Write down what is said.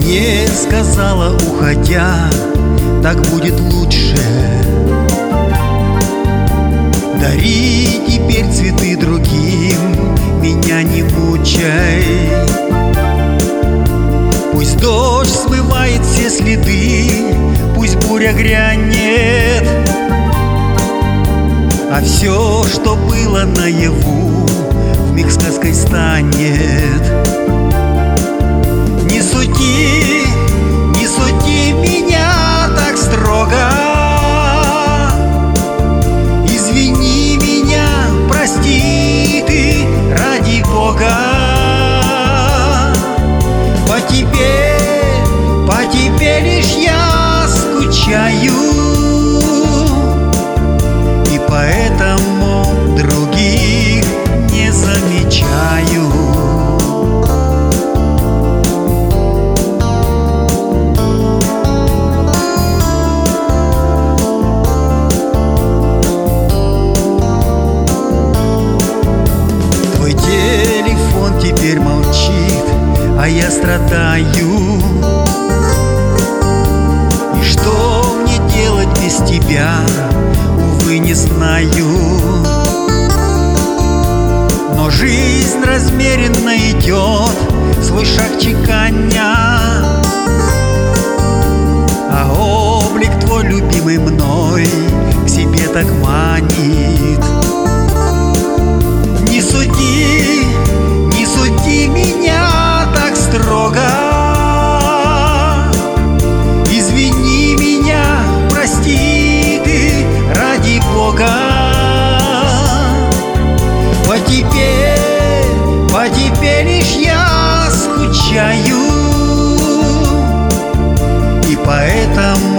мне сказала, уходя, так будет лучше. Дари теперь цветы другим, меня не мучай. Пусть дождь смывает все следы, пусть буря грянет, а все, что было наяву, вмиг сказкой станет. Не суди, не суди меня так строго, извини меня, прости ты, ради Бога. По тебе лишь я скучаю, и поэтому других не замечаю. Твой телефон теперь молчит, а я страдаю. И что мне делать без тебя, увы, не знаю. Но жизнь размеренно идет, свой шаг чеканя, а облик твой, любимый мной, к себе так манит. Не суди, не суди меня так строго, извини меня, прости ты, ради Бога. По тебе лишь я скучаю, и поэтому